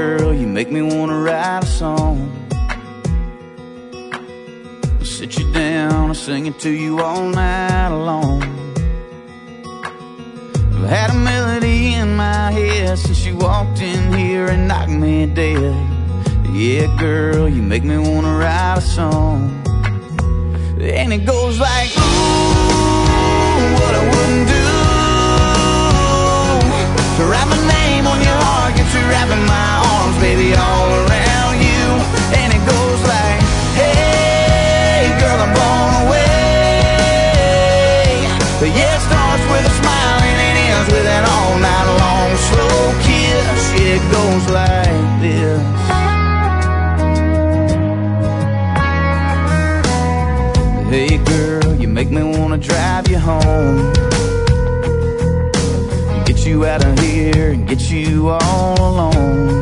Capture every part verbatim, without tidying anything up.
girl, you make me wanna write a song. I'll sit you down and sing it to you all night long. I've had a melody in my head since you walked in here and knocked me dead. Yeah, girl, you make me wanna write a song. And it goes like, ooh, what I wouldn't do to write my name on your heart, get you wrapping my arms, baby, all around you. And it goes like, hey, girl, I'm blown away. But yeah, it starts with a smile and it ends with an all night long slow kiss. Yeah, it goes like this. Hey girl, you make me wanna drive you home, get you out of here and get you all alone.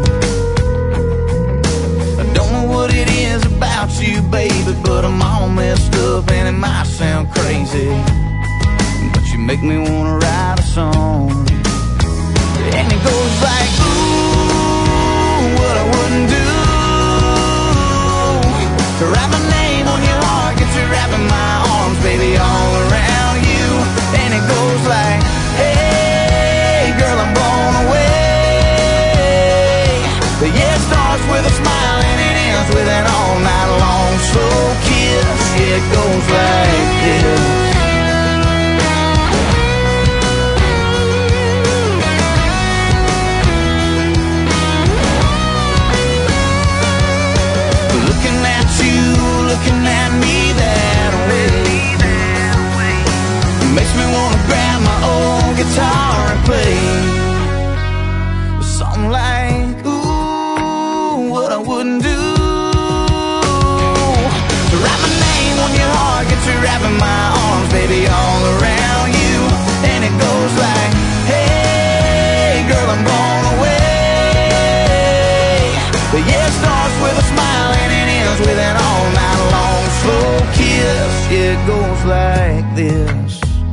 I don't know what it is about you, baby, but I'm all messed up and it might sound crazy, but you make me wanna write a song. And it goes like, ooh, what I wouldn't do to write my name on your heart, get you wrapping my arms, baby, all around you. And it goes like, hey, girl, I'm blown away. But yeah, it starts with a smile and it ends with an all night long slow kiss. Yeah, it goes like this. Looking at me that way makes me wanna grab my old guitar and play something like, ooh, what I wouldn't do to write my name on your heart, get you wrapping my arms, baby, all around you. And it goes like, hey, girl, I'm blown away. But yeah, it starts with a smile and it ends with an all night long slow kiss. Yeah, it goes like this.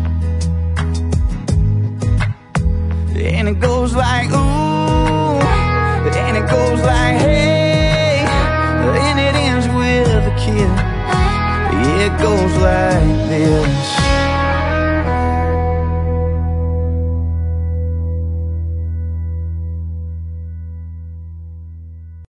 And it goes like, ooh, and it goes like, hey, and it ends with a kiss. Yeah, it goes like this.